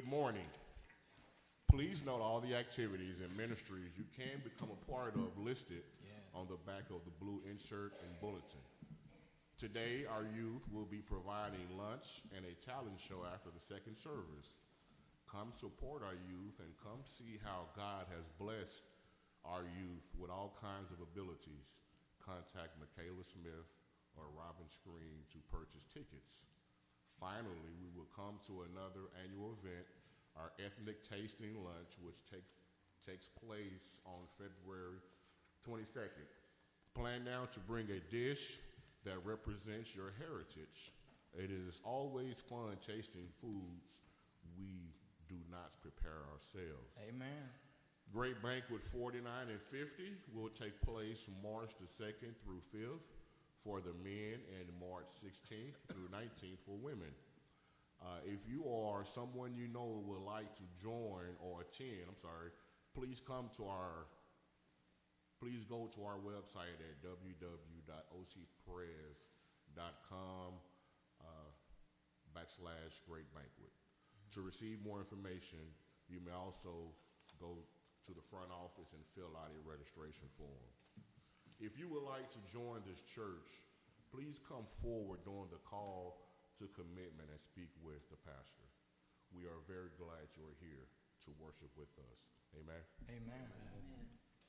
morning. Please note all the activities and ministries you can become a part of listed on the back of the blue insert and bulletin. Today, our youth will be providing lunch and a talent show after the second service. Come support our youth and come see how God has blessed our youth with all kinds of abilities. Contact Michaela Smith or Robin Screen to purchase tickets. Finally, we will come to another annual event, our ethnic tasting lunch, which takes place on February 22nd. Plan now to bring a dish that represents your heritage. It is always fun tasting foods we do not prepare ourselves. Amen. Great Banquet 49 and 50 will take place March the 2nd through 5th for the men and March 16th through 19th for women. If you or someone you know would like to join or attend, please go to our website at www.ocpress.com/Great Banquet. To receive more information, you may also go to the front office and fill out a registration form. If you would like to join this church, please come forward during the call to commitment and speak with the pastor. We are very glad you are here to worship with us. Amen. Amen. Amen.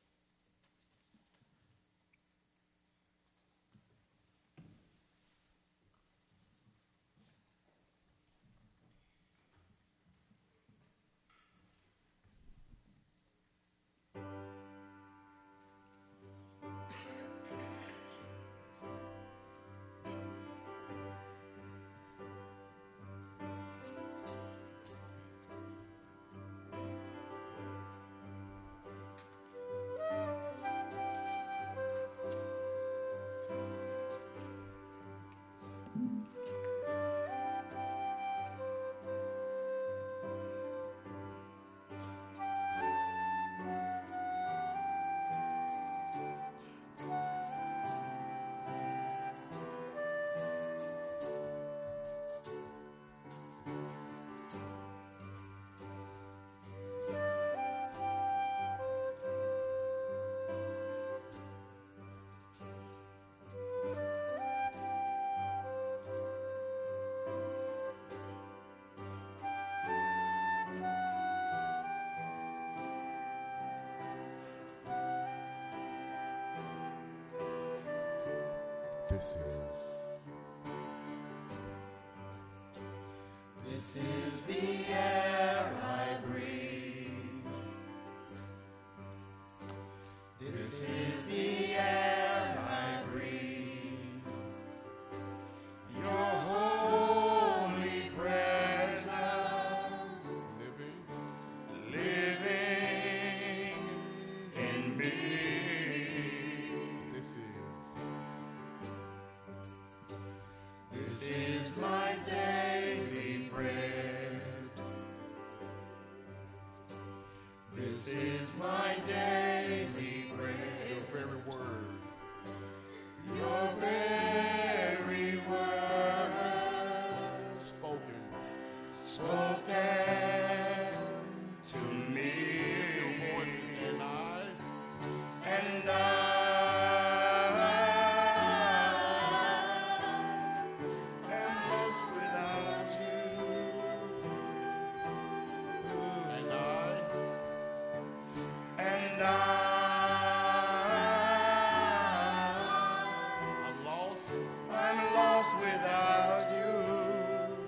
This is the air I breathe. This is the air I breathe. Your holy presence living in me. This is my daily bread. This is my daily bread. Your very word. Your very word. Spoken to me. Your voice and I. And am lost without you. And I'm lost without you.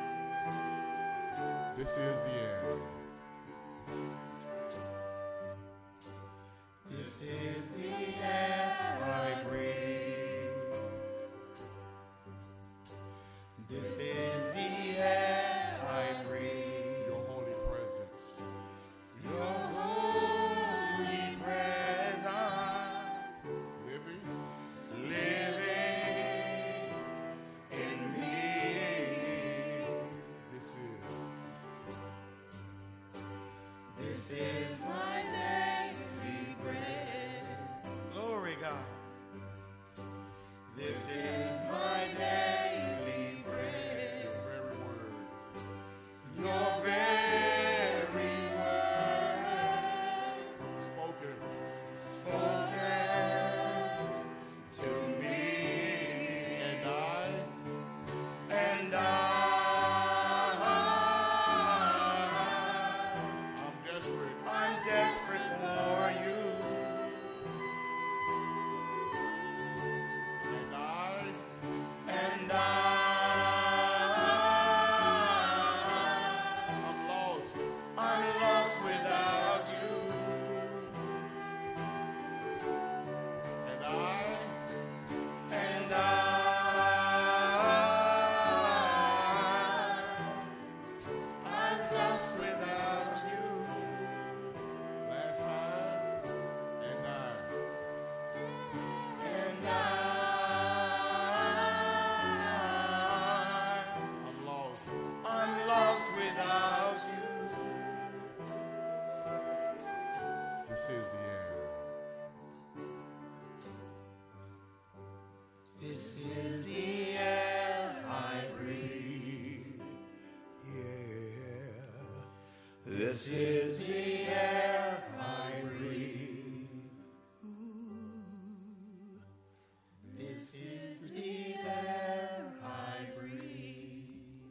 This is the end. This is the air I breathe. This is the air I breathe. Your holy presence. Your holy presence living in me. This is my daily bread. Glory God. This is my daily bread. Your very word. Your very This is the air I breathe. Yeah. This is the air I breathe. This is the air I breathe.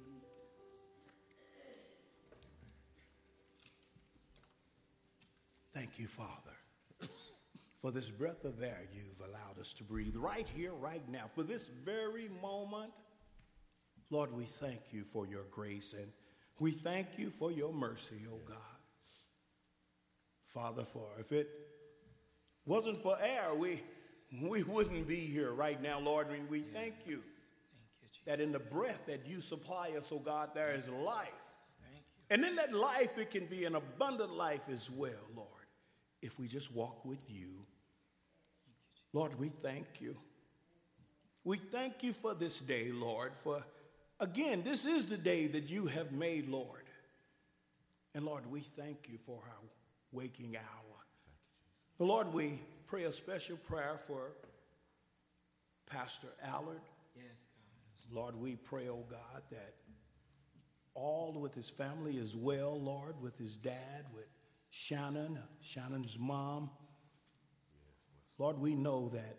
Thank you, Father, for this breath of air you've allowed us to breathe right here, right now, for this very moment. Lord, we thank you for your grace, and we thank you for your mercy, oh God. Father, for if it wasn't for air, we wouldn't be here right now, Lord. And we thank you that in the breath that you supply us, oh God, there is life. And in that life, it can be an abundant life as well, Lord, if we just walk with you. Lord, we thank you. We thank you for this day, Lord, for, again, this is the day that you have made, Lord. And, Lord, we thank you for our waking hour. Lord, we pray a special prayer for Pastor Allard. Yes, God. Lord, we pray, oh God, that all with his family is well, Lord, with his dad, with Shannon's mom. Lord, we know that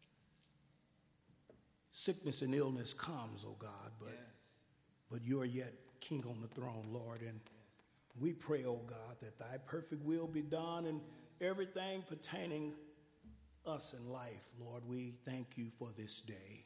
sickness and illness comes, oh God, but you are yet king on the throne, Lord. And we pray, oh God, that thy perfect will be done in everything pertaining us in life, Lord. We thank you for this day.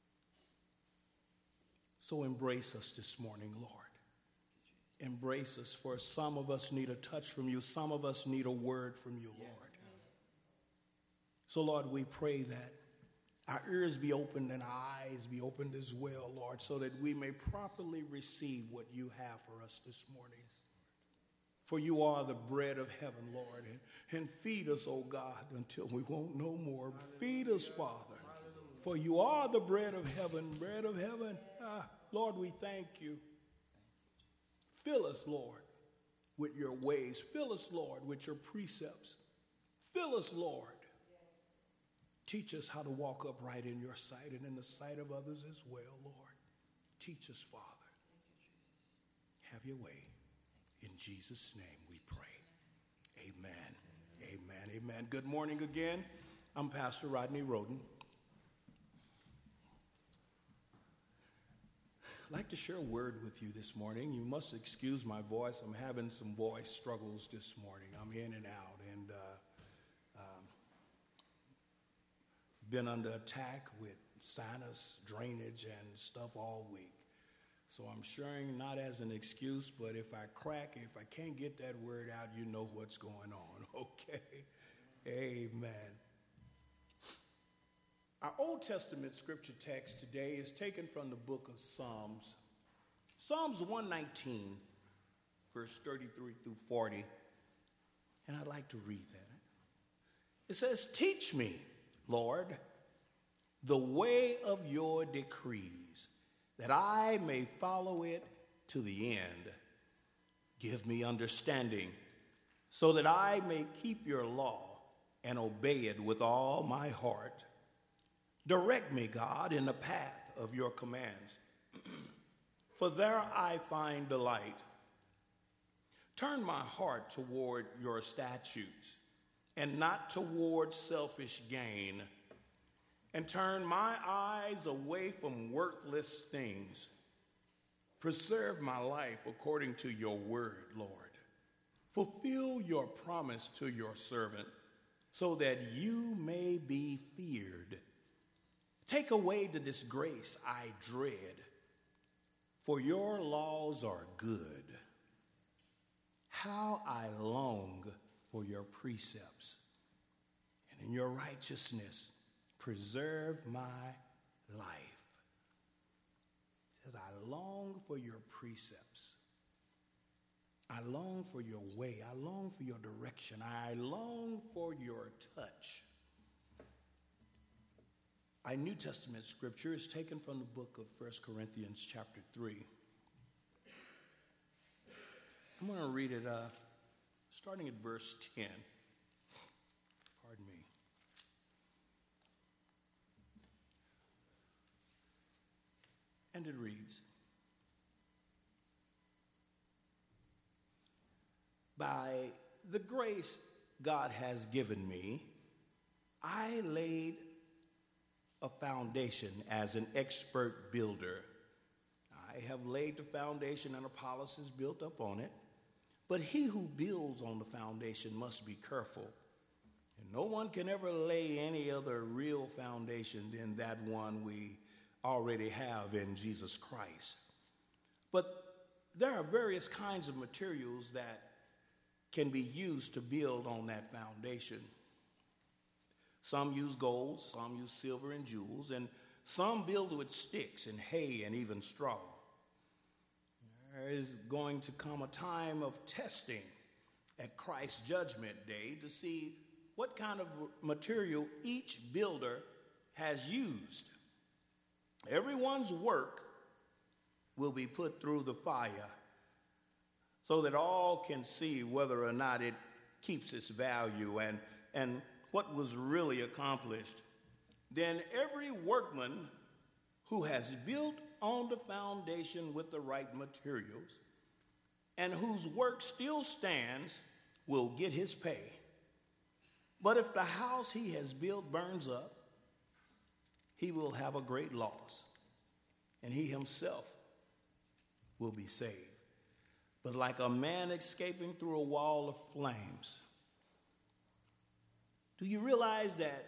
So embrace us this morning, Lord. Embrace us, for some of us need a touch from you. Some of us need a word from you, Lord. So, Lord, we pray that our ears be opened and our eyes be opened as well, Lord, so that we may properly receive what you have for us this morning. For you are the bread of heaven, Lord, and feed us, oh God, until we won't no more. Feed us, Father, for you are the bread of heaven, bread of heaven. Lord, we thank you. Fill us, Lord, with your ways. Fill us, Lord, with your precepts. Fill us, Lord. Teach us how to walk upright in your sight and in the sight of others as well, Lord. Teach us, Father. Have your way. In Jesus' name we pray. Amen. Amen. Amen. Good morning again. I'm Pastor Rodney Roden. I'd like to share a word with you this morning. You must excuse my voice. I'm having some voice struggles this morning. I'm in and out, and been under attack with sinus drainage and stuff all week. So I'm sharing not as an excuse, but if I crack, if I can't get that word out, you know what's going on, okay? Amen. Our Old Testament scripture text today is taken from the book of Psalms. Psalms 119, verse 33 through 40. And I'd like to read that. It says, "Teach me, Lord, the way of your decrees, that I may follow it to the end. Give me understanding, so that I may keep your law and obey it with all my heart. Direct me, God, in the path of your commands, for there I find delight. Turn my heart toward your statutes, and not toward selfish gain. And turn my eyes away from worthless things. Preserve my life according to your word, Lord. Fulfill your promise to your servant, so that you may be feared. Take away the disgrace I dread, for your laws are good. How I long for your precepts, and in your righteousness preserve my life. It says, I long for your precepts. I long for your way. I long for your direction. I long for your touch. Our New Testament scripture is taken from the book of 1 Corinthians chapter 3. I'm going to read it starting at verse 10. Pardon me. and it reads, "By the grace God has given me, I laid a foundation as an expert builder. I have laid the foundation and Apollos is built up on it. But he who builds on the foundation must be careful. And no one can ever lay any other real foundation than that one we already have in Jesus Christ. But there are various kinds of materials that can be used to build on that foundation. Some use gold, some use silver and jewels, and some build with sticks and hay and even straw. There is going to come a time of testing at Christ's judgment day to see what kind of material each builder has used. Everyone's work will be put through the fire so that all can see whether or not it keeps its value and what was really accomplished. Then every workman who has built on the foundation with the right materials and whose work still stands will get his pay. But if the house he has built burns up, he will have a great loss, and he himself will be saved. But like a man escaping through a wall of flames, do you realize that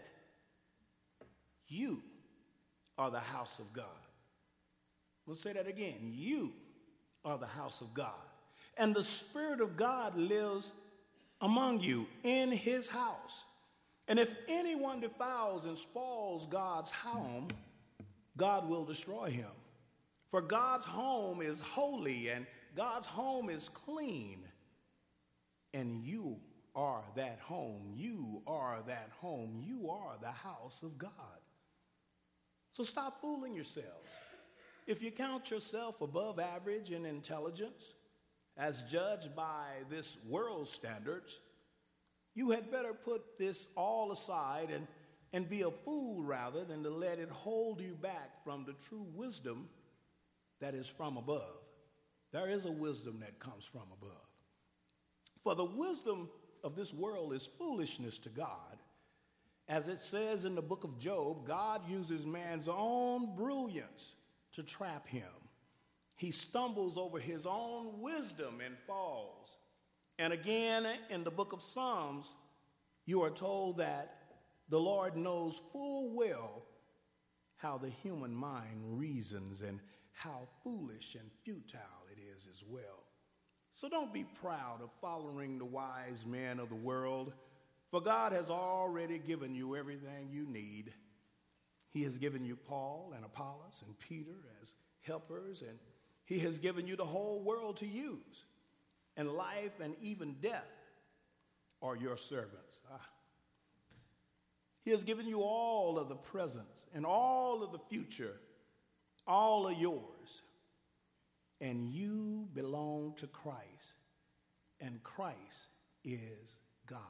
you are the house of God? We'll say that again. You are the house of God. And the Spirit of God lives among you in his house. And if anyone defiles and spoils God's home, God will destroy him. For God's home is holy and God's home is clean. And you are that home. You are that home. You are the house of God. So stop fooling yourselves. If you count yourself above average in intelligence, as judged by this world's standards, you had better put this all aside and be a fool rather than to let it hold you back from the true wisdom that is from above. There is a wisdom that comes from above. For the wisdom of this world is foolishness to God. As it says in the book of Job, God uses man's own brilliance to trap him. He stumbles over his own wisdom and falls. And again, in the book of Psalms, you are told that the Lord knows full well how the human mind reasons and how foolish and futile it is as well. So don't be proud of following the wise men of the world, for God has already given you everything you need. He has given you Paul and Apollos and Peter as helpers, and he has given you the whole world to use. And life and even death are your servants. He has given you all of the present and all of the future. All are yours. And you belong to Christ. And Christ is God's.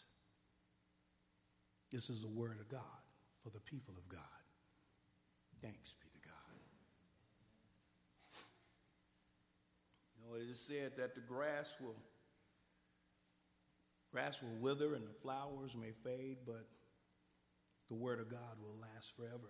This is the word of God for the people of God. Thanks be to God. You know, it is said that the grass will wither and the flowers may fade, but the word of God will last forever.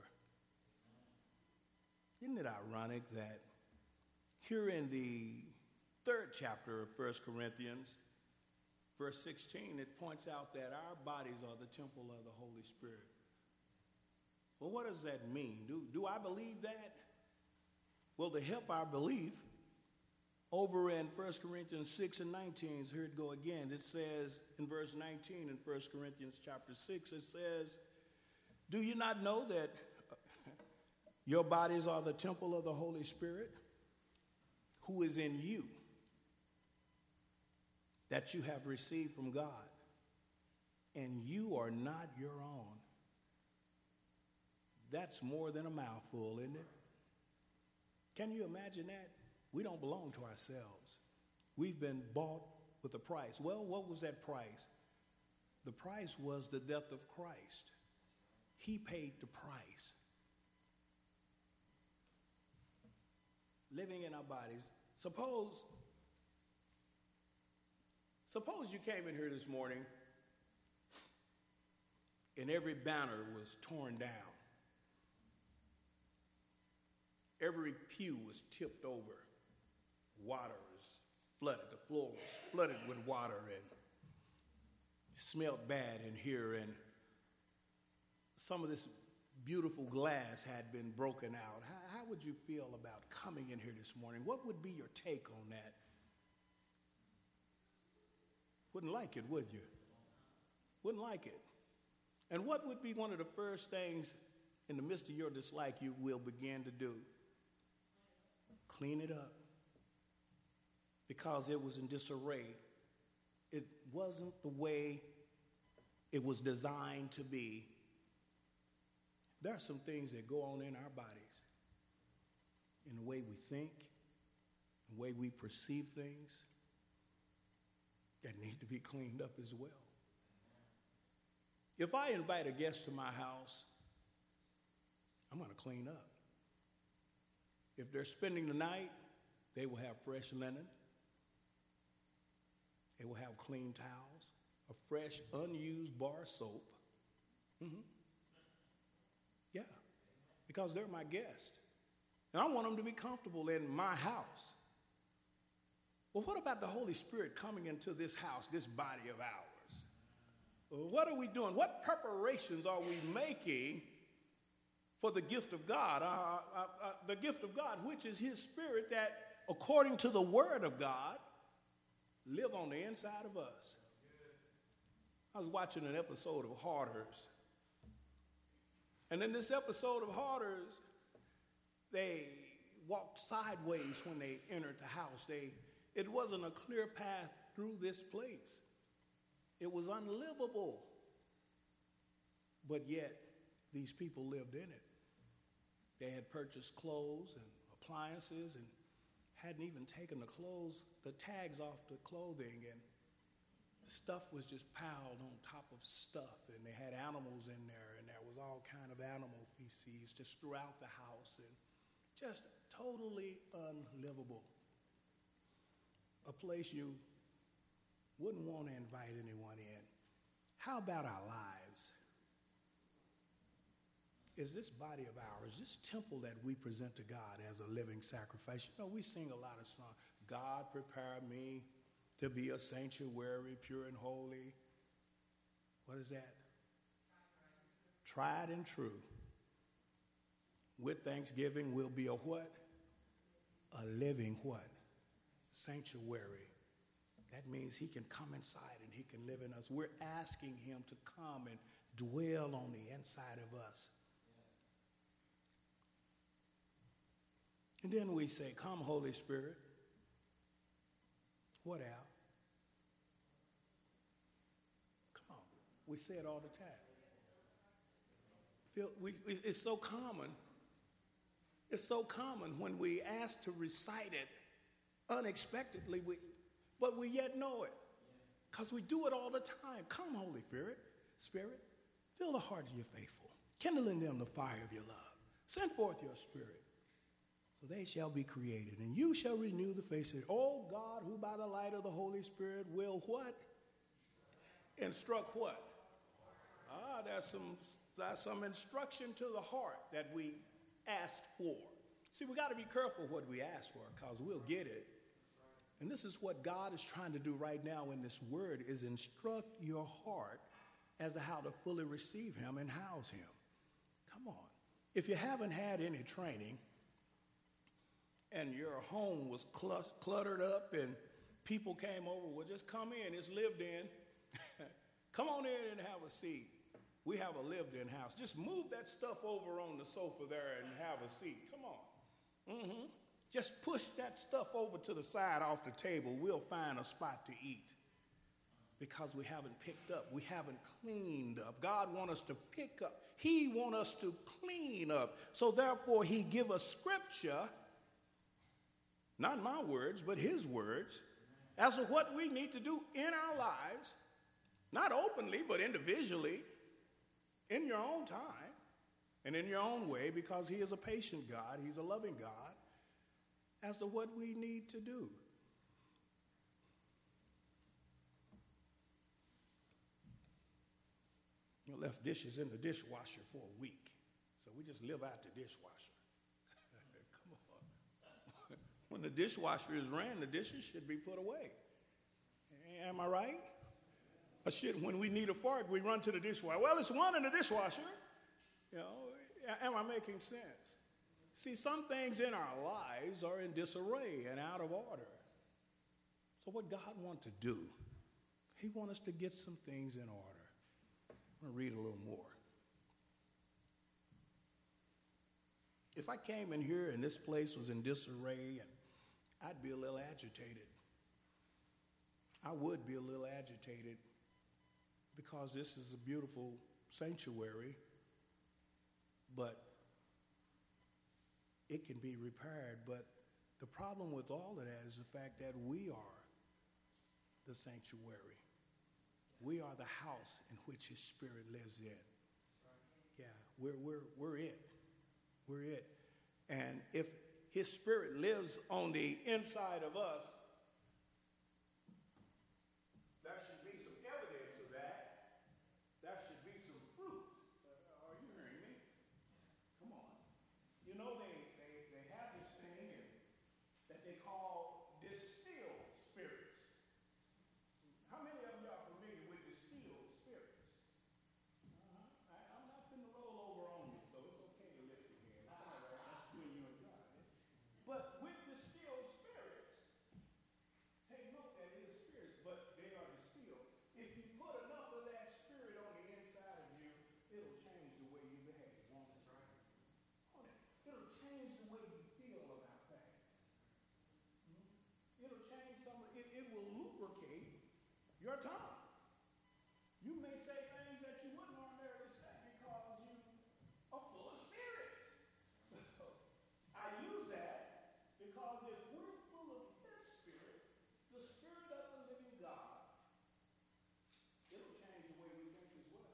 Isn't it ironic that here in the 3rd chapter of 1 Corinthians, verse 16, it points out that our bodies are the temple of the Holy Spirit. Well, what does that mean? Do I believe that? Well, to help our belief, over in 1 Corinthians 6 and 19, here it go again. It says in verse 19 in 1 Corinthians chapter 6, it says, "Do you not know that your bodies are the temple of the Holy Spirit, who is in you, that you have received from God, and you are not your own?" That's more than a mouthful, isn't it? Can you imagine that? We don't belong to ourselves. We've been bought with a price. Well, what was that price? The price was the death of Christ. He paid the price. living in our bodies. Suppose you came in here this morning and every banner was torn down. Every pew was tipped over. Water was flooded. The floor was flooded with water and it smelled bad in here. And some of this beautiful glass had been broken out. How would you feel about coming in here this morning? What would be your take on that? Wouldn't like it, would you? Wouldn't like it. And what would be one of the first things in the midst of your dislike you will begin to do? Clean it up. Because it was in disarray. It wasn't the way it was designed to be. There are some things that go on in our bodies, in the way we think, the way we perceive things, that need to be cleaned up as well. If I invite a guest to my house, I'm going to clean up. If they're spending the night, they will have fresh linen. They will have clean towels, a fresh, unused bar soap. Yeah, because they're my guest. And I want them to be comfortable in my house. Well, what about the Holy Spirit coming into this house, this body of ours? What are we doing? What preparations are we making for the gift of God? The gift of God, which is His Spirit that, according to the Word of God, live on the inside of us. I was watching an episode of Hoarders. And in this episode of Hoarders, they walked sideways when they entered the house. It wasn't a clear path through this place. It was unlivable. But yet, these people lived in it. They had purchased clothes and appliances and hadn't even taken the tags off the clothing, and stuff was just piled on top of stuff, and they had animals in there, and there was all kind of animal feces just throughout the house, and just totally unlivable. A place you wouldn't want to invite anyone in. How about our lives? Is this body of ours, this temple that we present to God as a living sacrifice? You know, we sing a lot of songs. God, prepare me to be a sanctuary, pure and holy. What is that? Tried and true. With thanksgiving will be a what? A living what? Sanctuary. That means He can come inside and He can live in us. We're asking Him to come and dwell on the inside of us. And then we say, come, Holy Spirit. What out? Come on. We say it all the time. It's so common. It's so common when we ask to recite it unexpectedly, but we yet know it. Because we do it all the time. Come, Holy Spirit, fill the hearts of your faithful. Kindle in them the fire of your love. Send forth your Spirit. So they shall be created, and you shall renew the face of it. Oh God, who by the light of the Holy Spirit will what? Instruct what? There's some instruction to the heart that we asked for. See, we got to be careful what we ask for, because we'll get it. And this is what God is trying to do right now in this word, is instruct your heart as to how to fully receive Him and house Him. Come on. If you haven't had any training, and your home was cluttered up and people came over, well, just come in. It's lived in. Come on in and have a seat. We have a lived-in house. Just move that stuff over on the sofa there and have a seat. Come on. Just push that stuff over to the side off the table. We'll find a spot to eat. Because we haven't picked up. We haven't cleaned up. God wants us to pick up. He wants us to clean up. So therefore, He give us scripture, not my words, but His words, as to what we need to do in our lives, not openly, but individually, in your own time and in your own way, because He is a patient God. He's a loving God. as to what we need to do. You left dishes in the dishwasher for a week, so we just live out the dishwasher. Come on. When the dishwasher is ran, the dishes should be put away. Am I right? When we need a fart, we run to the dishwasher. Well, it's one in the dishwasher. You know, am I making sense? See, some things in our lives are in disarray and out of order. So what God wants to do, he wants us to get some things in order. I'm going to read a little more. If I came in here and this place was in disarray, and I'd be a little agitated. I would be a little agitated because this is a beautiful sanctuary, but it can be repaired. But the problem with all of that is the fact that we are the sanctuary. We are the house in which his spirit lives in. Yeah, we're it. We're it. And if his spirit lives on the inside of us, there should be some evidence of that. There should be some fruit. Are you hearing me? Come on. You know, they have this thing that they call distilled spirits. How many of you are familiar with distilled spirits? I'm not going to roll over on you, so it's okay to lift your hand. It's all right. That's between you and God. But with distilled spirits, take note that it is spirits, but they are distilled. If you put enough of that spirit on the inside of you, it'll change the way you behave. Won't it? Right? Won't it? It'll change the way you feel about things. It'll change it will lubricate your tongue. You may say things that you wouldn't ordinarily say because you are full of spirits. So I use that because if we're full of his spirit, the spirit of the living God, it'll change the way we think as well.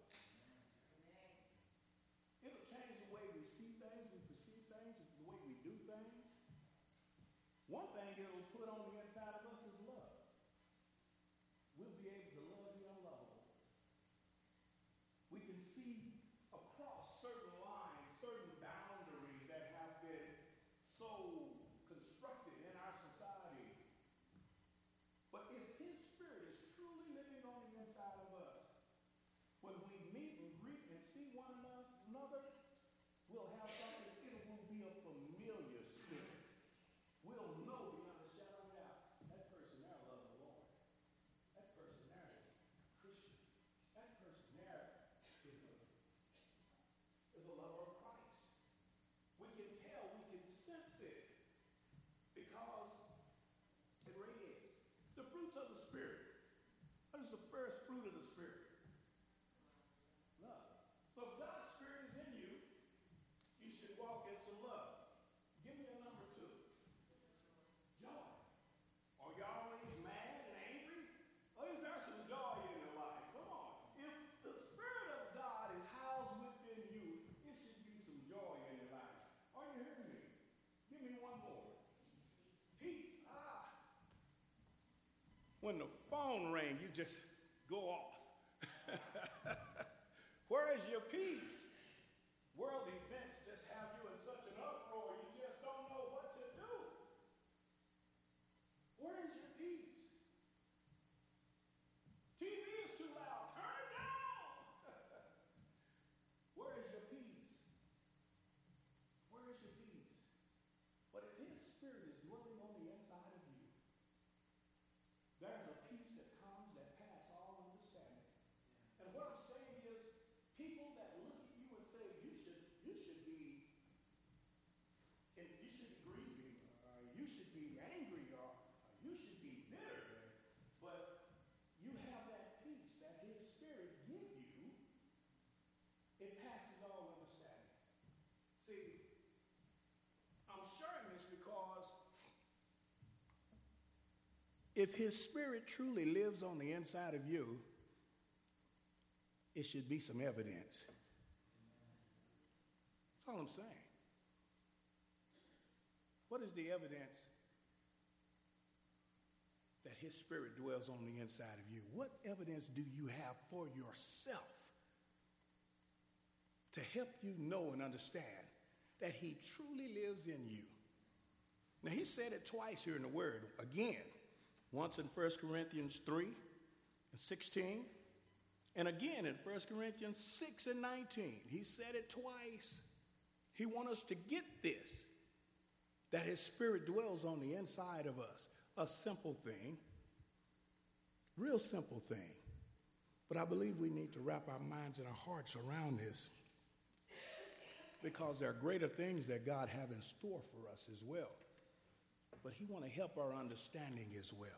It'll change the way we see things, we perceive things, the way we do things. One thing it'll put on the inside of us is love. We'll be able to love the unlovable. We can see across certain lines, certain boundaries that have been so constructed in our society. But if his spirit is truly living on the inside of us, when we meet and greet and see one another, we'll have something, it will be a familiar spirit. We'll know beyond a shadow of doubt, that person there loves the Lord. That person there is Christian. That person there is a lover of Christ. We can tell, we can sense it because it radiates. The fruits of the Spirit. What is the first fruit of the Spirit? Love. So if God's Spirit is in you, you should walk in some love. Give me a number 2. Joy. Are you always mad and angry? Or is there some joy in your life? Come on. If the Spirit of God is housed within you, it should be some joy in your life. Are you hearing me? Give me one more. Peace. When the phone rings, you just go off. Where is your peace? World events just have you in such an uproar, you just don't know what to do. Where is your peace? TV is too loud. Turn it down. Where is your peace? Where is your peace? But if his spirit is dwelling on the inside of you, there's a peace that comes that passes all understanding. And what I'm saying is, people that look at you and say you should be grieving, or you should be angry, or you should be bitter, but you have that peace that his spirit gives you. It passes all understanding. See, I'm sharing this because if his spirit truly lives on the inside of you, it should be some evidence. That's all I'm saying. What is the evidence his spirit dwells on the inside of you, what evidence do you have for yourself to help you know and understand that he truly lives in you? Now, he said it twice here in the word. Again, once in 1 Corinthians 3 and 16, and again in 1 Corinthians 6 and 19. He said it twice. He wants us to get this, that his spirit dwells on the inside of us. A simple thing, real simple thing. But I believe we need to wrap our minds and our hearts around this, because there are greater things that God have in store for us as well. But he want to help our understanding as well.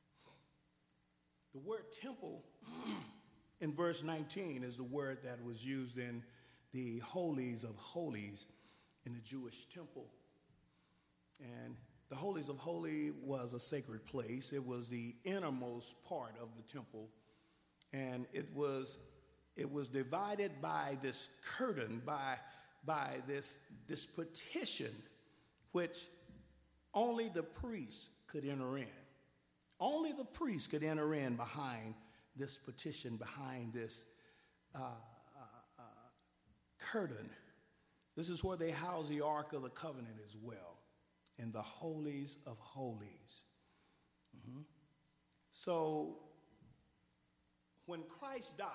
The word temple in verse 19 is the word that was used in the holies of holies in the Jewish temple. And the holies of holies was a sacred place. It was the innermost part of the temple. And it was divided by this curtain, by this partition, which only the priest could enter in. Only the priest could enter in behind this partition, behind this curtain. This is where they house the Ark of the Covenant as well, in the holies of holies. Mm-hmm. So when Christ died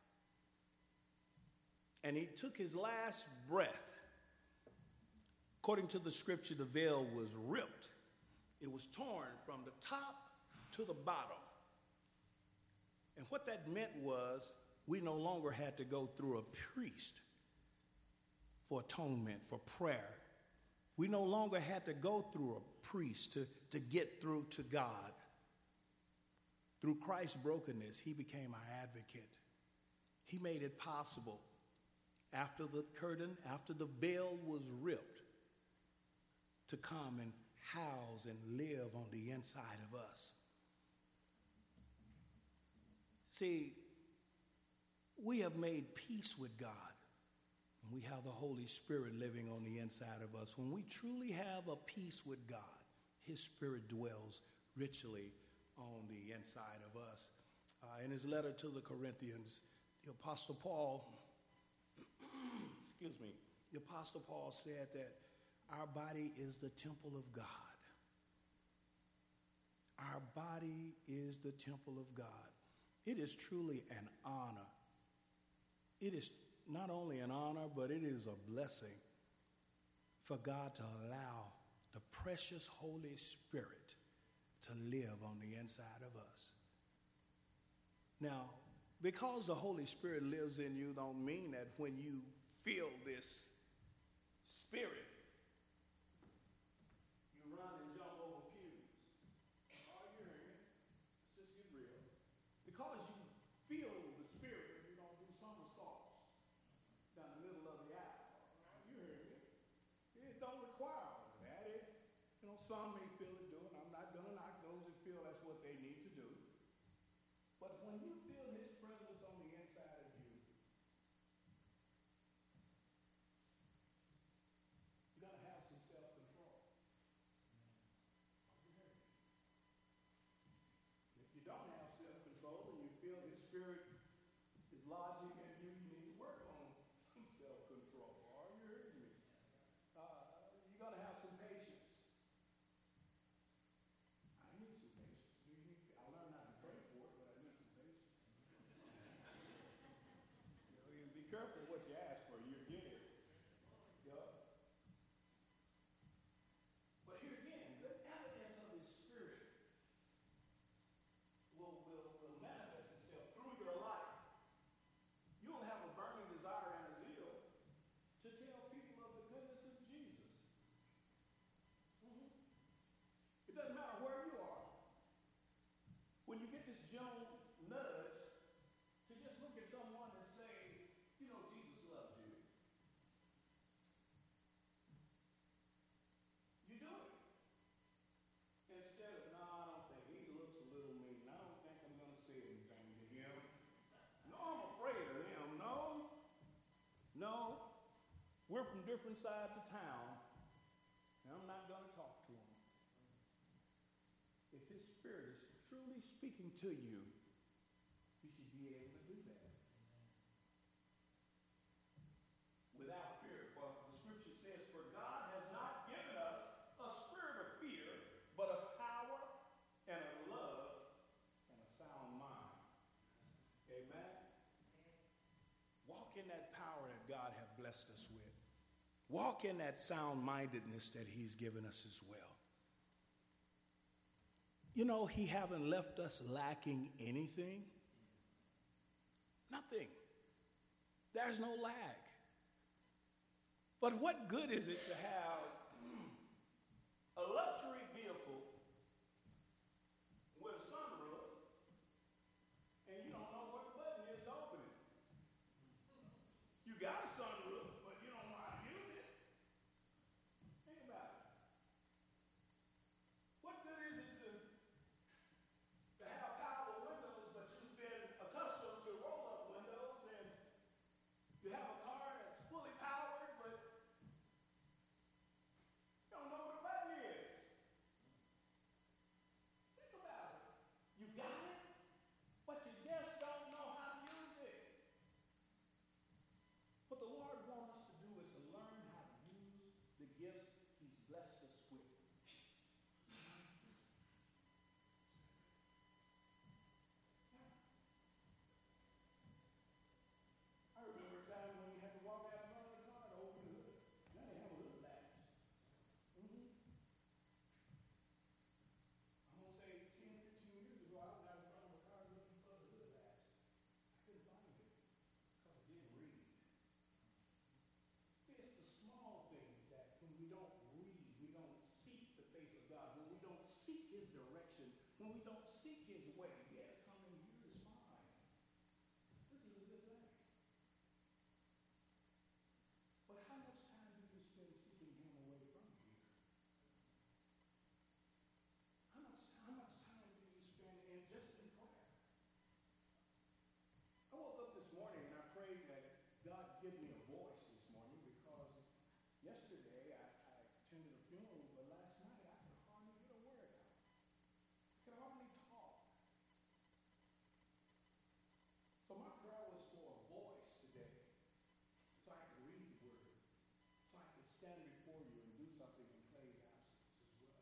and he took his last breath, according to the scripture, the veil was ripped. It was torn from the top to the bottom. And what that meant was we no longer had to go through a priest for atonement, for prayer. We no longer had to go through a priest to get through to God. Through Christ's brokenness, he became our advocate. He made it possible, after the curtain, after the veil was ripped, to come and house and live on the inside of us. See, we have made peace with God, and we have the Holy Spirit living on the inside of us. When we truly have a peace with God, his Spirit dwells richly on the inside of us. In his letter to the Corinthians, the Apostle Paul, the Apostle Paul said that our body is the temple of God. Our body is the temple of God. It is truly an honor. It is not only an honor, but it is a blessing for God to allow the precious Holy Spirit to live on the inside of us. Now, because the Holy Spirit lives in you don't mean that when you feel this Spirit, you run and jump over pews. Oh, you hear me? Let's just get real. Because you feel the Spirit, you don't do somersaults down the middle of the aisle. You hear me? It don't require all of that. Some may feel it doing. I'm not going to knock those that feel that's what they need to do. But when you feel his presence on the inside of you, you got to have some self-control. If you don't have self-control and you feel his Spirit is lodging in you, you need to work on some self-control. Are you hearing me? You got to have some patience. I need some patience. I learned how to pray for it, but I need some patience. You be careful what you ask for. You're getting it. But here again, the evidence of his Spirit will manifest itself through your life. You'll have a burning desire and a zeal to tell people of the goodness of Jesus. It doesn't matter where you are. When you get this gentle nudge to just look at someone and say, Jesus loves you. You do it. Instead of, no, I don't think he looks a little mean. I don't think I'm going to say anything to him. No, I'm afraid of him. No. We're from different sides of town, and I'm not going to talk to him. If his Spirit is truly speaking to you, you should be able to do that. Without fear, for the scripture says, for God has not given us a spirit of fear, but of power and of love and a sound mind. Amen? Walk in that power that God has blessed us with. Walk in that sound-mindedness that he's given us as well. You know, he haven't left us lacking anything. Nothing. There's no lack. But what good is it to have a luxury vehicle with a sunroof and you don't know what the button is to open it? You got a sunroof, but you don't know how to use it. Think about it. What good is it to have powerful windows, but you've been accustomed to roll-up windows, and you have a car that's fully powered, but you don't know what a button is? Think about it. You got it, but you just don't know how to use it. What the Lord wants us to do is to learn how to use the gifts he's blessed us with. I remember a time when you had to walk out in front of the car to open the hood. Now they have a hood latch. I'm going to say 10, 15 years ago, I was out in front of a car looking for the hood latch. I couldn't find it because I didn't read. See, it's the small things that when we don't read, we don't seek the face of God, when we don't seek his direction, when we don't seek his way. Yes, coming here is fine. This is a good thing. But how much time do you spend seeking him away from here? How much time do you spend just in prayer? I woke up this morning and I prayed that God give me a voice this morning, because yesterday I attended a funeral, but last night I could hardly get a word out. I could hardly talk. So my prayer was for a voice today, so I could read the word, so I could stand before you and do something in Clay's absence as well.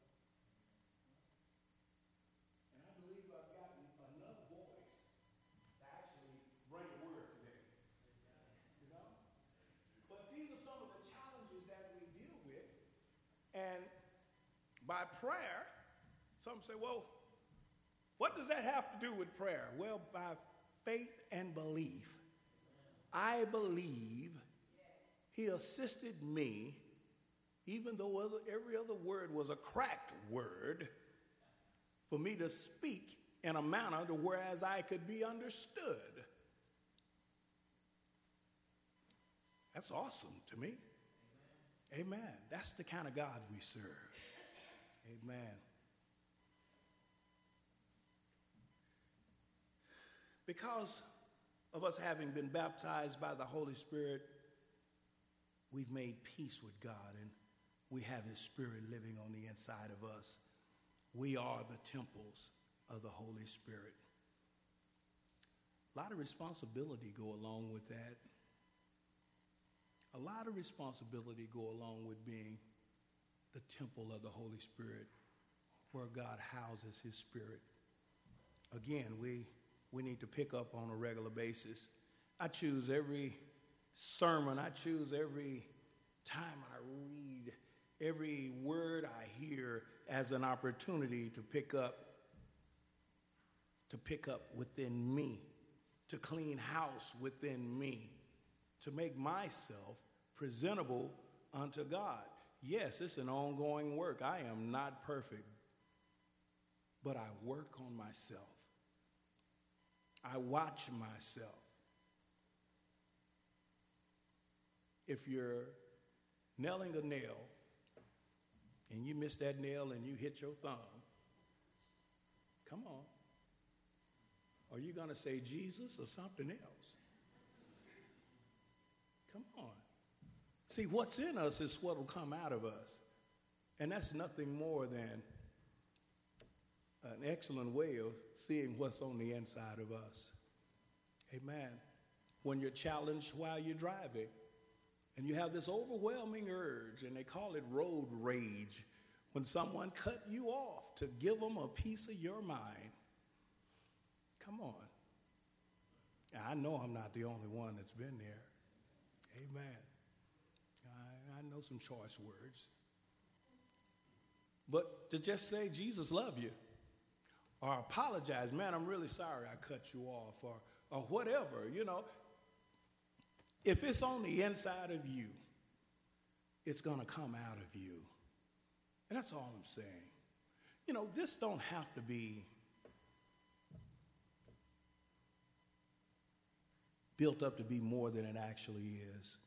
And I believe I've gotten enough voice to actually bring a word today. You know? But these are some of the challenges that we deal with. And by prayer, some say, well, what does that have to do with prayer? Well, by faith and belief. I believe he assisted me, even though every other word was a cracked word, for me to speak in a manner to whereas I could be understood. That's awesome to me. Amen. That's the kind of God we serve. Amen. Because of us having been baptized by the Holy Spirit, we've made peace with God, and we have his Spirit living on the inside of us. We are the temples of the Holy Spirit. A lot of responsibility go along with that. A lot of responsibility go along with being the temple of the Holy Spirit, where God houses his Spirit. Again, we need to pick up on a regular basis. I choose every sermon, I choose every time I read, every word I hear as an opportunity to pick up within me, to clean house within me, to make myself presentable unto God. Yes, it's an ongoing work. I am not perfect, but I work on myself. I watch myself. If you're nailing a nail and you miss that nail and you hit your thumb, come on. Are you going to say Jesus or something else? Come on. See, what's in us is what will come out of us. And that's nothing more than an excellent way of seeing what's on the inside of us. Amen. When you're challenged while you're driving and you have this overwhelming urge, and they call it road rage, when someone cut you off to give them a piece of your mind. Come on. I know I'm not the only one that's been there. Amen. I know some choice words. But to just say, Jesus love you, or apologize, man, I'm really sorry I cut you off, or whatever, you know. If it's on the inside of you, it's going to come out of you. And that's all I'm saying. You know, this don't have to be built up to be more than it actually is.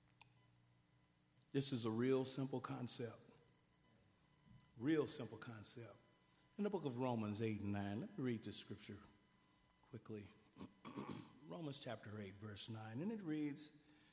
This is a real simple concept. Real simple concept. In the book of Romans 8 and 9, let me read this scripture quickly. Romans chapter 8, verse 9, and it reads,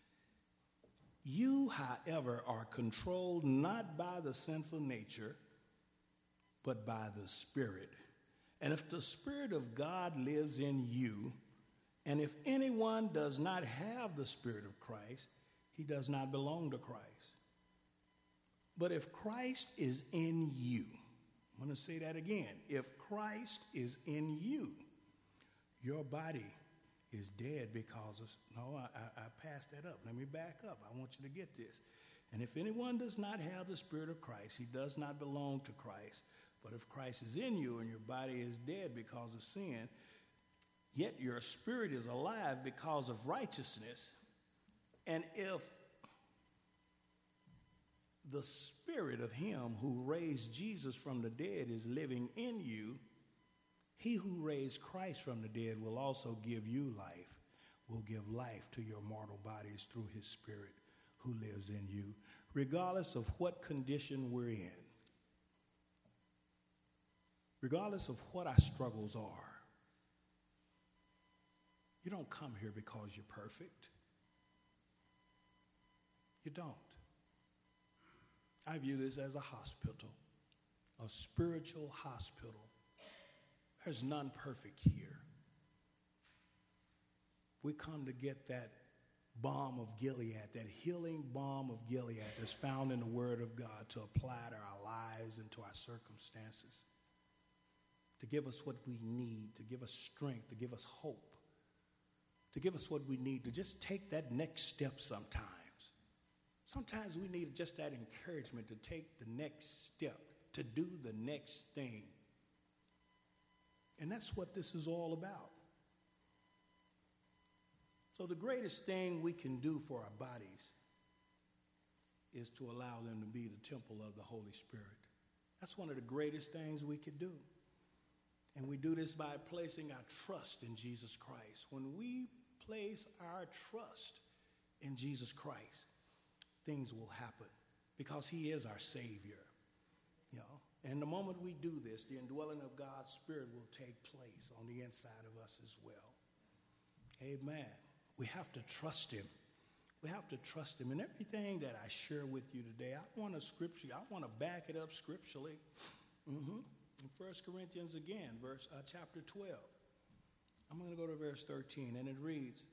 "You, however, are controlled not by the sinful nature, but by the Spirit. And if the Spirit of God lives in you, and if anyone does not have the Spirit of Christ, he does not belong to Christ. But if Christ is in you," I'm going to say that again. If Christ is in you, your body is dead because of, no, I passed that up. Let me back up. I want you to get this. And if anyone does not have the Spirit of Christ, he does not belong to Christ. But if Christ is in you and your body is dead because of sin, yet your spirit is alive because of righteousness, and if the Spirit of him who raised Jesus from the dead is living in you, he who raised Christ from the dead will also give you life, will give life to your mortal bodies through his Spirit who lives in you, regardless of what condition we're in, regardless of what our struggles are. You don't come here because you're perfect. You don't. I view this as a hospital, a spiritual hospital. There's none perfect here. We come to get that balm of Gilead, that healing balm of Gilead that's found in the Word of God to apply to our lives and to our circumstances, to give us what we need, to give us strength, to give us hope, to give us what we need to just take that next step sometimes. Sometimes we need just that encouragement to take the next step, to do the next thing. And that's what this is all about. So the greatest thing we can do for our bodies is to allow them to be the temple of the Holy Spirit. That's one of the greatest things we could do. And we do this by placing our trust in Jesus Christ. When we place our trust in Jesus Christ, things will happen because he is our Savior. You know, and the moment we do this, the indwelling of God's Spirit will take place on the inside of us as well. Amen. We have to trust him. We have to trust him. And everything that I share with you today, I want to back it up scripturally. In 1 Corinthians again, chapter 12. I'm going to go to verse 13, and it reads,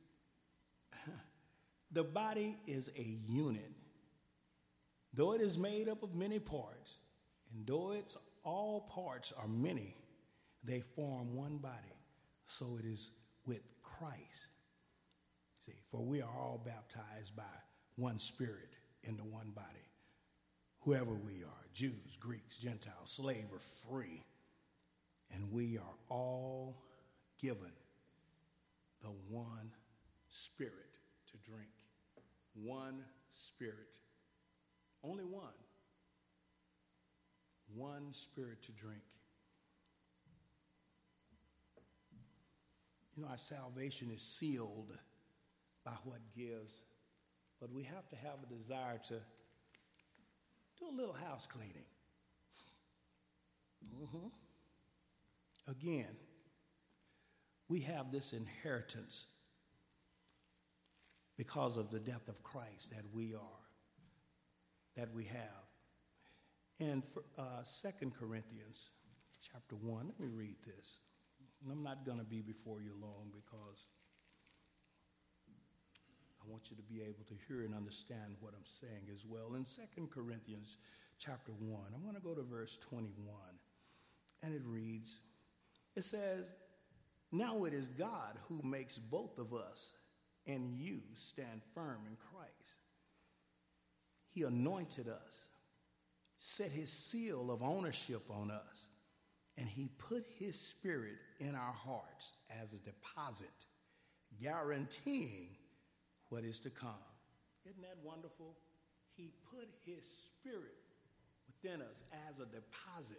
"The body is a unit, though it is made up of many parts, and though its all parts are many, they form one body. So it is with Christ. See, for we are all baptized by one Spirit into one body. Whoever we are, Jews, Greeks, Gentiles, slave or free, and we are all given the one Spirit to drink." One Spirit. Only one. One Spirit to drink. You know, our salvation is sealed by what gives, but we have to have a desire to do a little house cleaning. Again, we have this inheritance because of the death of Christ that we have. And for 2 Corinthians chapter 1. Let me read this. And I'm not going to be before you long because I want you to be able to hear and understand what I'm saying as well. In 2 Corinthians chapter 1, I'm going to go to verse 21. And it reads, it says, now it is God who makes both of us and you stand firm in Christ. He anointed us, set his seal of ownership on us, and he put his spirit in our hearts as a deposit, guaranteeing what is to come. Isn't that wonderful? He put his spirit within us as a deposit.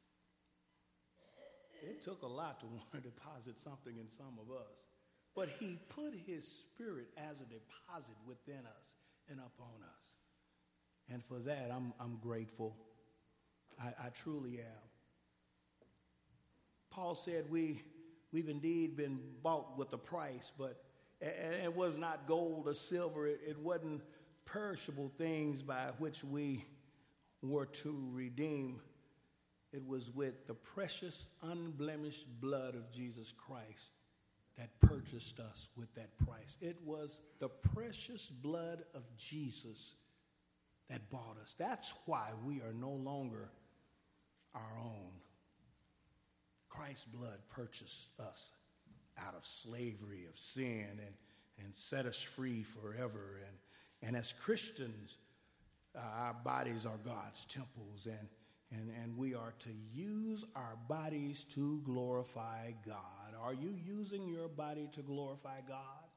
It took a lot to want to deposit something in some of us. But he put his spirit as a deposit within us and upon us. And for that, I'm grateful. I truly am. Paul said we've indeed been bought with a price, but it was not gold or silver. It wasn't perishable things by which we were to redeem. It was with the precious, unblemished blood of Jesus Christ that purchased us with that price. It was the precious blood of Jesus that bought us. That's why we are no longer our own. Christ's blood purchased us out of slavery of sin and set us free forever. And as Christians, our bodies are God's temples, and we are to use our bodies to glorify God. Are you using your body to glorify God?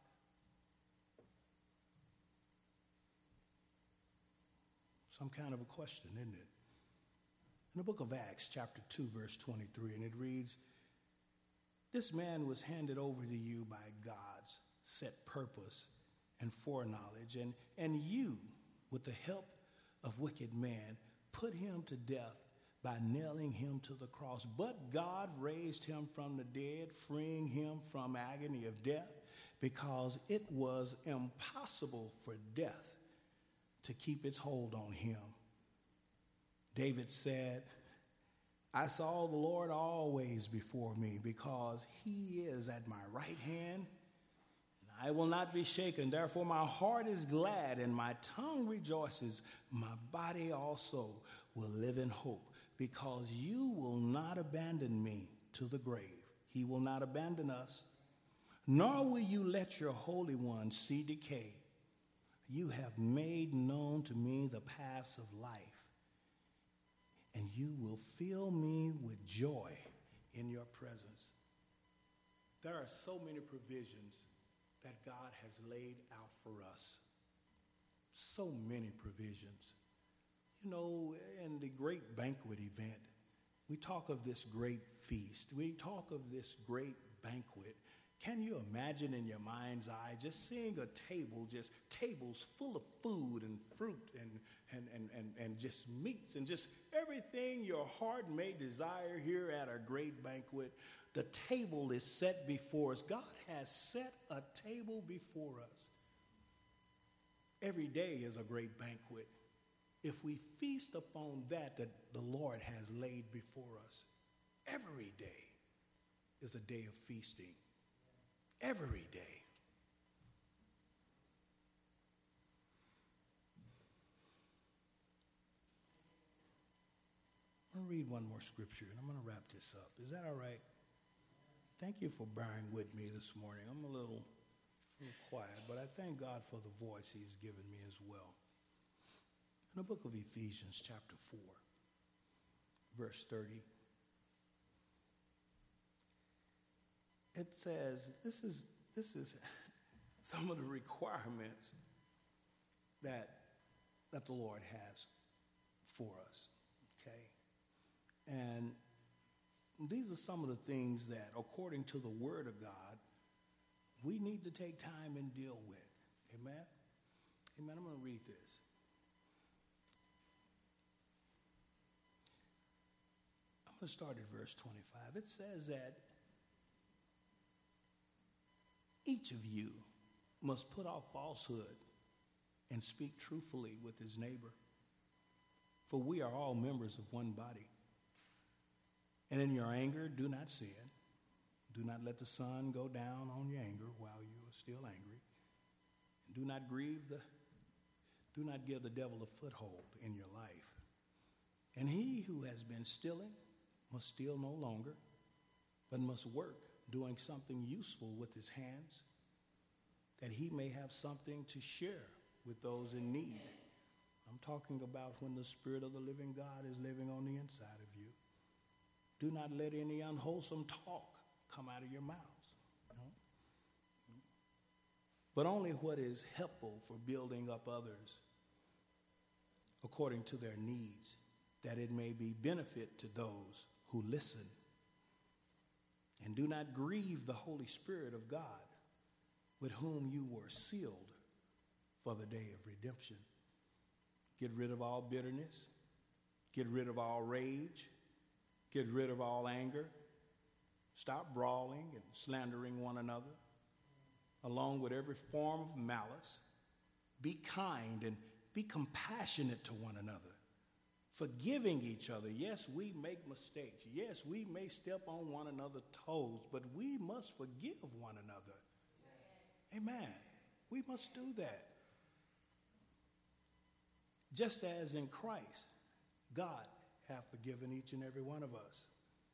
Some kind of a question, isn't it? In the book of Acts, chapter 2, verse 23, and it reads, this man was handed over to you by God's set purpose and foreknowledge, and you, with the help of wicked men, put him to death by nailing him to the cross. But God raised him from the dead, freeing him from agony of death, because it was impossible for death to keep its hold on him. David said, I saw the Lord always before me, because he is at my right hand, and I will not be shaken. Therefore my heart is glad, and my tongue rejoices. My body also will live in hope, because you will not abandon me to the grave. He will not abandon us, nor will you let your Holy One see decay. You have made known to me the paths of life, and you will fill me with joy in your presence. There are so many provisions that God has laid out for us. So many provisions. You know, in the great banquet event, we talk of this great feast. We talk of this great banquet. Can you imagine in your mind's eye just seeing a table, just tables full of food and fruit and just meats and just everything your heart may desire here at a great banquet? The table is set before us. God has set a table before us. Every day is a great banquet. If we feast upon that the Lord has laid before us, every day is a day of feasting. Every day. I'm going to read one more scripture, and I'm going to wrap this up. Is that all right? Thank you for bearing with me this morning. I'm a little quiet, but I thank God for the voice he's given me as well. In the book of Ephesians, chapter 4, verse 30, it says, this is some of the requirements that the Lord has for us, okay? And these are some of the things that, according to the Word of God, we need to take time and deal with. Amen? Amen. I'm going to read this. I'm going to start at verse 25. It says that each of you must put off falsehood and speak truthfully with his neighbor, for we are all members of one body. And in your anger, do not sin. Do not let the sun go down on your anger while you are still angry. Do not give the devil a foothold in your life. And he who has been stealing must steal no longer, but must work, doing something useful with his hands, that he may have something to share with those in need. I'm talking about when the Spirit of the living God is living on the inside of you. Do not let any unwholesome talk come out of your mouths. But only what is helpful for building up others according to their needs, that it may be benefit to those who listen. And do not grieve the Holy Spirit of God, with whom you were sealed for the day of redemption. Get rid of all bitterness. Get rid of all rage. Get rid of all anger. Stop brawling and slandering one another, along with every form of malice. Be kind and be compassionate to one another, forgiving each other. Yes, we make mistakes. Yes, we may step on one another's toes, but we must forgive one another. Amen. We must do that. Just as in Christ, God hath forgiven each and every one of us.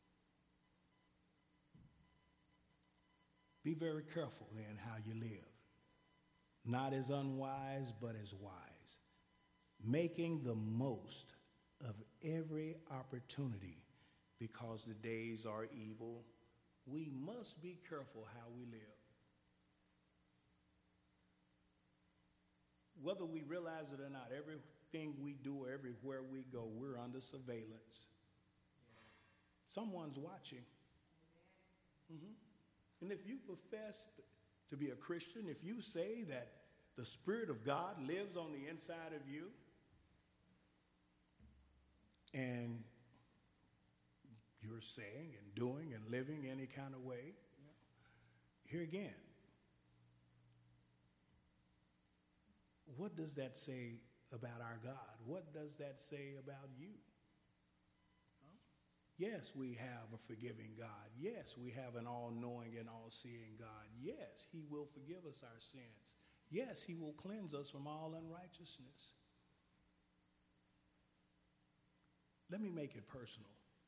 Be very careful then how you live, not as unwise, but as wise, making the most of every opportunity, because the days are evil. We must be careful how we live. Whether we realize it or not, everything we do or everywhere we go, we're under surveillance. Someone's watching. Mm-hmm. And if you profess to be a Christian, if you say that the Spirit of God lives on the inside of you, and you're saying and doing and living any kind of way, here again, what does that say about our God? What does that say about you? Yes, we have a forgiving God. Yes, we have an all-knowing and all-seeing God. Yes, he will forgive us our sins. Yes, he will cleanse us from all unrighteousness. Let me make it personal.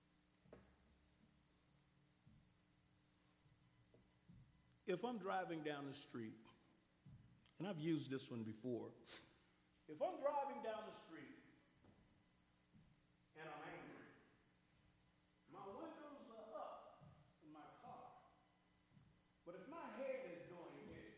If I'm driving down the street, and I've used this one before, if I'm driving down the street and I'm angry, my windows are up in my car, but if my head is doing this,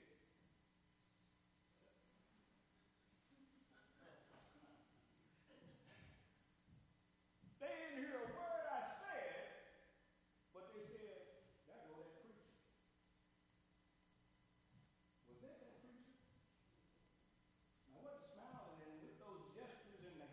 they didn't hear a word I said, but they said, "That go that preacher." Was that preacher? Now, what smiling and with those gestures and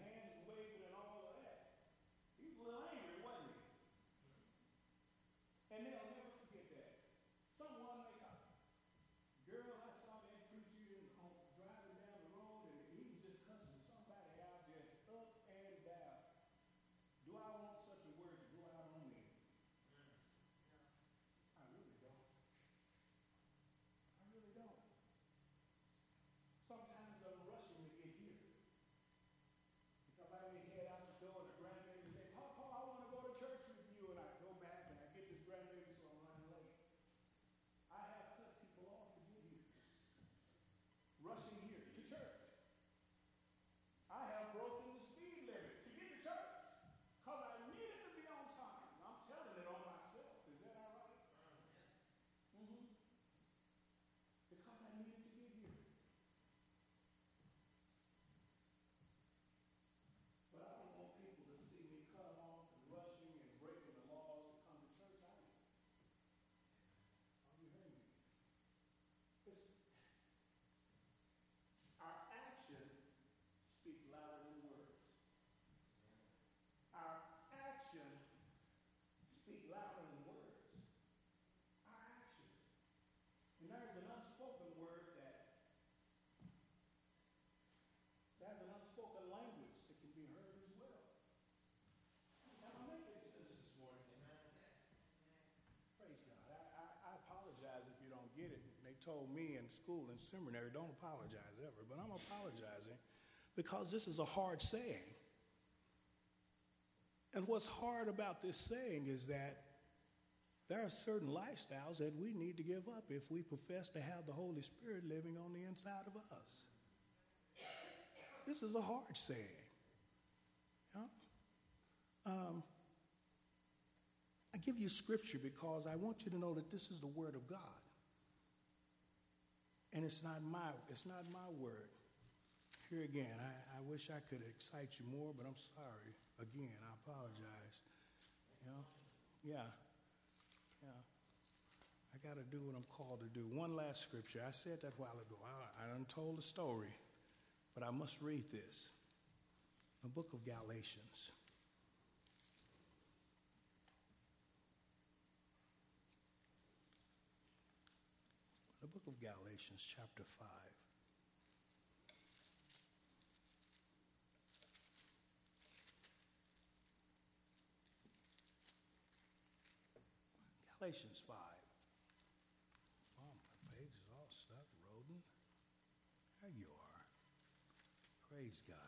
told me in school and seminary, don't apologize ever, but I'm apologizing because this is a hard saying. And what's hard about this saying is that there are certain lifestyles that we need to give up if we profess to have the Holy Spirit living on the inside of us. This is a hard saying. I give you scripture because I want you to know that this is the word of God. And it's not my word. Here again, I wish I could excite you more, but I'm sorry. Again, I apologize. Yeah. I got to do what I'm called to do. One last scripture. I said that a while ago. I done told the story, but I must read this. The book of Galatians. The book of Galatians, chapter 5. Galatians 5. Oh, my page is all stuck, Roden. There you are. Praise God.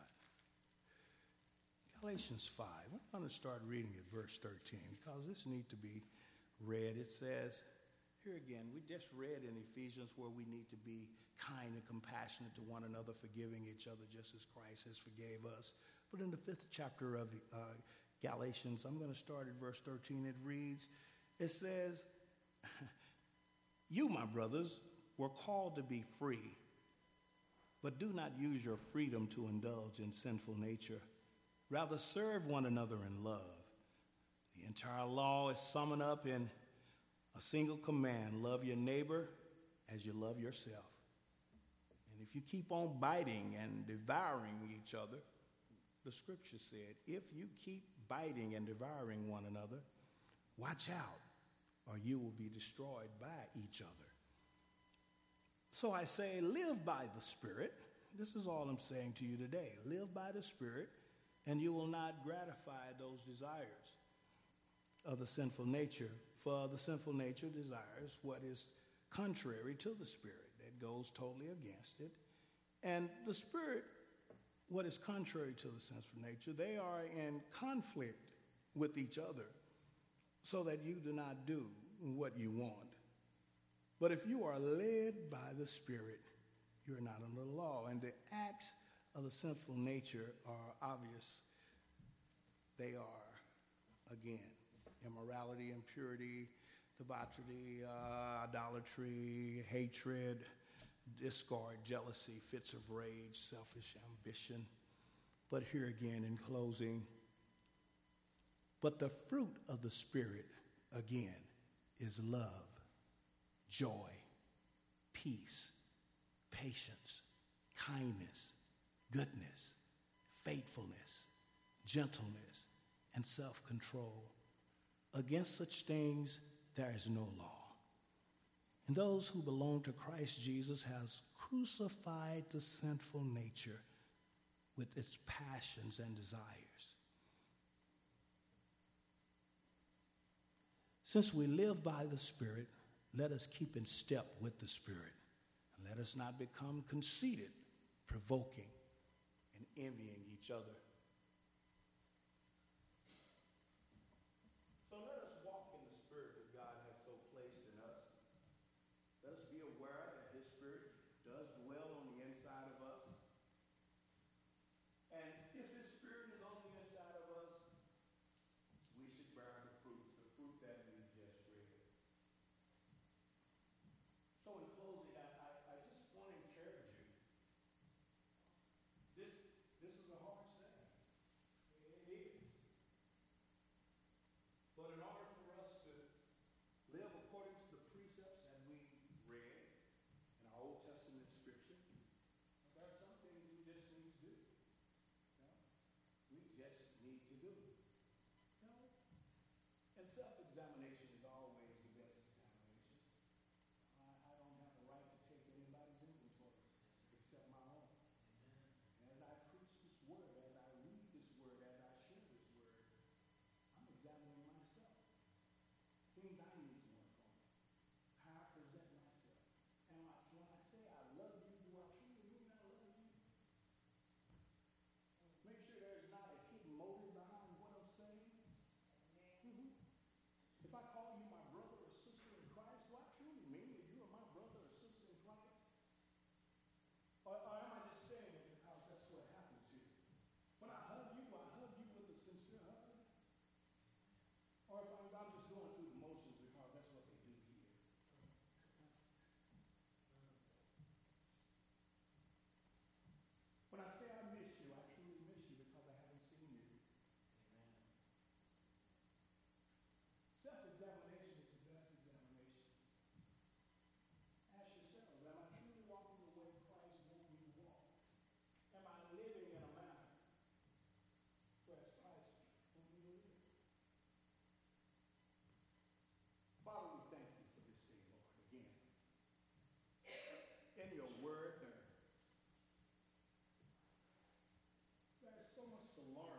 Galatians 5. I'm going to start reading at verse 13 because this needs to be read. It says, here again, we just read in Ephesians where we need to be kind and compassionate to one another, forgiving each other just as Christ has forgave us. But in the 5th chapter of Galatians, I'm going to start at verse 13. It reads, it says, you, my brothers, were called to be free, but do not use your freedom to indulge in sinful nature. Rather, serve one another in love. The entire law is summed up in a single command: love your neighbor as you love yourself. And if you keep on biting and devouring each other, the scripture said, if you keep biting and devouring one another, watch out, or you will be destroyed by each other. So I say, live by the Spirit. This is all I'm saying to you today. Live by the Spirit, and you will not gratify those desires of the sinful nature. For the sinful nature desires what is contrary to the Spirit. That goes totally against it. And the Spirit, what is contrary to the sinful nature, they are in conflict with each other so that you do not do what you want. But if you are led by the Spirit, you're not under the law. And the acts of the sinful nature are obvious. They are, again, immorality, impurity, debauchery, idolatry, hatred, discord, jealousy, fits of rage, selfish ambition. But here again, in closing, but the fruit of the Spirit, again, is love, joy, peace, patience, kindness, goodness, faithfulness, gentleness, and self-control. Against such things there is no law. And those who belong to Christ Jesus has crucified the sinful nature with its passions and desires. Since we live by the Spirit, let us keep in step with the Spirit. And let us not become conceited, provoking, and envying each other. So let us walk in the Spirit that God has so placed in us. Let us be aware that His Spirit does dwell on the inside of us. And if His Spirit is on the inside of us, we should bear the fruit that we just read. So in closing, I just want to encourage you. This is a hard saying. It is. But in order for us to live according to the precepts that we read in our Old Testament scripture, there are some things we just need to do. We just need to do. And self-examination is always the best examination. I don't have the right to take anybody's inventory except my own. And as I preach this word, as I read this word, as I share this word, I'm examining myself. Things I need to work on. How I present myself. Am I I call you my brother or sister in Christ, do I truly mean that you are my brother or sister in Christ? Or am I just saying it because that's what happens here? When I hug you with a sincere hug? Or if I'm just going through the motions because that's what they do here? When I say I miss you, I truly miss you because I haven't seen you. Self-examination is the best examination. Ask yourselves, am I truly walking the way Christ wants me to walk? Am I living in a manner whereas Christ wants me to live? Father, we thank you for this day, Lord, again. In your word, there's so much to learn.